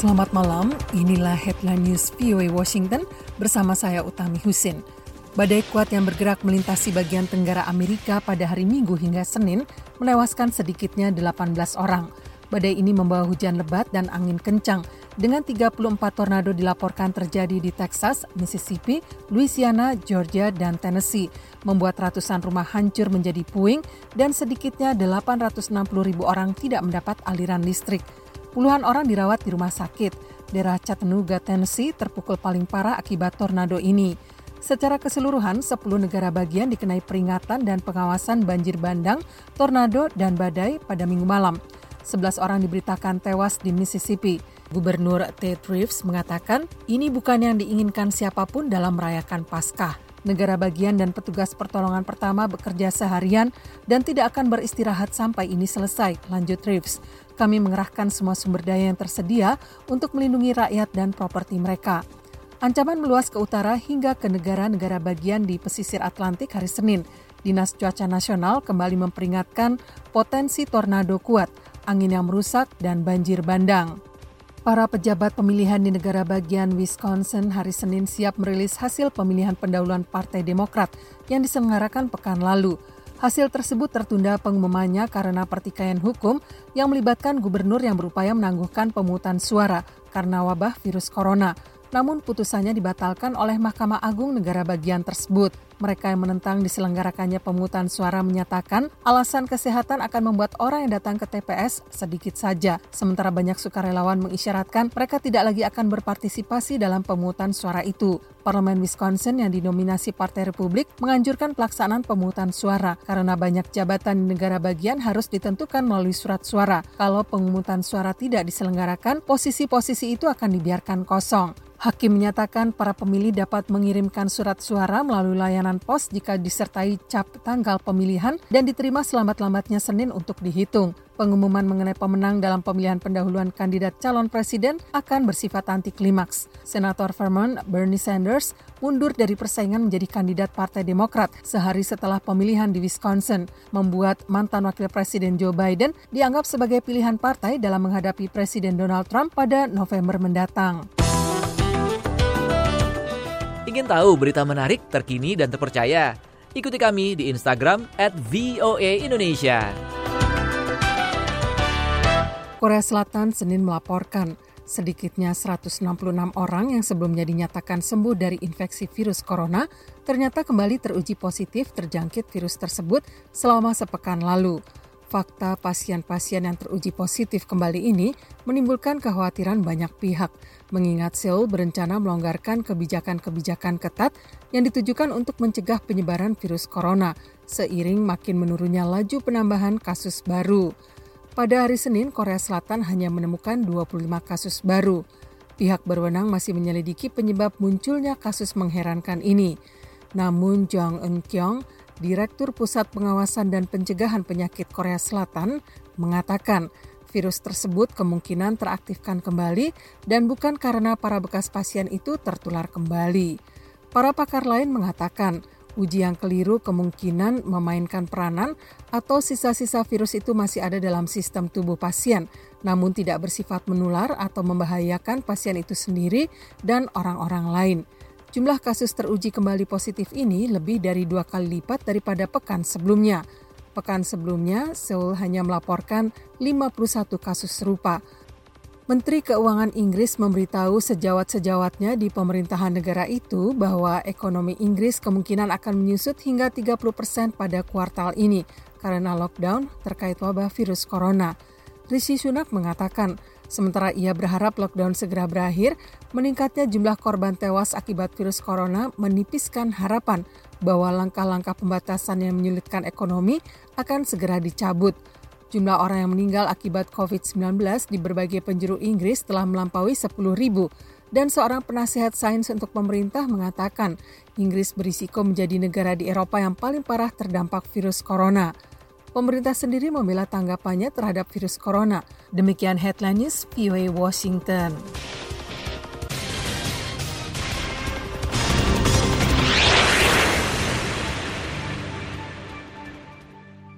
Selamat malam, inilah Headline News VOA Washington bersama saya Utami Husin. Badai kuat yang bergerak melintasi bagian tenggara Amerika pada hari Minggu hingga Senin menewaskan sedikitnya 18 orang. Badai ini membawa hujan lebat dan angin kencang dengan 34 tornado dilaporkan terjadi di Texas, Mississippi, Louisiana, Georgia, dan Tennessee, membuat ratusan rumah hancur menjadi puing dan sedikitnya 860.000 orang tidak mendapat aliran listrik. Puluhan orang dirawat di rumah sakit. Daerah Chattanooga, Tennessee terpukul paling parah akibat tornado ini. Secara keseluruhan, 10 negara bagian dikenai peringatan dan pengawasan banjir bandang, tornado, dan badai pada Minggu malam. 11 orang diberitakan tewas di Mississippi. Gubernur Ted Reeves mengatakan, ini bukan yang diinginkan siapapun dalam merayakan Paskah. Negara bagian dan petugas pertolongan pertama bekerja seharian dan tidak akan beristirahat sampai ini selesai, lanjut Reeves. Kami mengerahkan semua sumber daya yang tersedia untuk melindungi rakyat dan properti mereka. Ancaman meluas ke utara hingga ke negara-negara bagian di pesisir Atlantik hari Senin. Dinas Cuaca Nasional kembali memperingatkan potensi tornado kuat, angin yang merusak, dan banjir bandang. Para pejabat pemilihan di negara bagian Wisconsin hari Senin siap merilis hasil pemilihan pendahuluan Partai Demokrat yang diselenggarakan pekan lalu. Hasil tersebut tertunda pengumumannya karena pertikaian hukum yang melibatkan gubernur yang berupaya menangguhkan pemungutan suara karena wabah virus corona. Namun putusannya dibatalkan oleh Mahkamah Agung negara bagian tersebut. Mereka yang menentang diselenggarakannya pemungutan suara menyatakan alasan kesehatan akan membuat orang yang datang ke TPS sedikit saja. Sementara banyak sukarelawan mengisyaratkan mereka tidak lagi akan berpartisipasi dalam pemungutan suara itu. Parlemen Wisconsin yang didominasi Partai Republik menganjurkan pelaksanaan pemungutan suara karena banyak jabatan di negara bagian harus ditentukan melalui surat suara. Kalau pemungutan suara tidak diselenggarakan, posisi-posisi itu akan dibiarkan kosong. Hakim menyatakan para pemilih dapat mengirimkan surat suara melalui layanan pos jika disertai cap tanggal pemilihan dan diterima selamat-lambatnya Senin untuk dihitung. Pengumuman mengenai pemenang dalam pemilihan pendahuluan kandidat calon presiden akan bersifat anti-klimaks. Senator Vermont Bernie Sanders mundur dari persaingan menjadi kandidat Partai Demokrat sehari setelah pemilihan di Wisconsin, membuat mantan wakil presiden Joe Biden dianggap sebagai pilihan partai dalam menghadapi Presiden Donald Trump pada November mendatang. Ingin tahu berita menarik, terkini, dan terpercaya? Ikuti kami di Instagram @voaindonesia. Korea Selatan Senin melaporkan sedikitnya 166 orang yang sebelumnya dinyatakan sembuh dari infeksi virus corona ternyata kembali teruji positif terjangkit virus tersebut selama sepekan lalu. Fakta pasien-pasien yang teruji positif kembali ini menimbulkan kekhawatiran banyak pihak, mengingat Seoul berencana melonggarkan kebijakan-kebijakan ketat yang ditujukan untuk mencegah penyebaran virus corona, seiring makin menurunnya laju penambahan kasus baru. Pada hari Senin, Korea Selatan hanya menemukan 25 kasus baru. Pihak berwenang masih menyelidiki penyebab munculnya kasus mengherankan ini. Namun Jong Eun-kyung, Direktur Pusat Pengawasan dan Pencegahan Penyakit Korea Selatan, mengatakan virus tersebut kemungkinan teraktifkan kembali dan bukan karena para bekas pasien itu tertular kembali. Para pakar lain mengatakan uji yang keliru kemungkinan memainkan peranan atau sisa-sisa virus itu masih ada dalam sistem tubuh pasien, namun tidak bersifat menular atau membahayakan pasien itu sendiri dan orang-orang lain. Jumlah kasus teruji kembali positif ini lebih dari 2 kali lipat daripada pekan sebelumnya. Pekan sebelumnya, Seoul hanya melaporkan 51 kasus serupa. Menteri Keuangan Inggris memberitahu sejawat-sejawatnya di pemerintahan negara itu bahwa ekonomi Inggris kemungkinan akan menyusut hingga 30% pada kuartal ini karena lockdown terkait wabah virus corona. Rishi Sunak mengatakan, sementara ia berharap lockdown segera berakhir, meningkatnya jumlah korban tewas akibat virus corona menipiskan harapan bahwa langkah-langkah pembatasan yang menyulitkan ekonomi akan segera dicabut. Jumlah orang yang meninggal akibat COVID-19 di berbagai penjuru Inggris telah melampaui 10.000 dan seorang penasihat sains untuk pemerintah mengatakan Inggris berisiko menjadi negara di Eropa yang paling parah terdampak virus corona. Pemerintah sendiri membela tanggapannya terhadap virus corona. Demikian Headline News VOA Washington.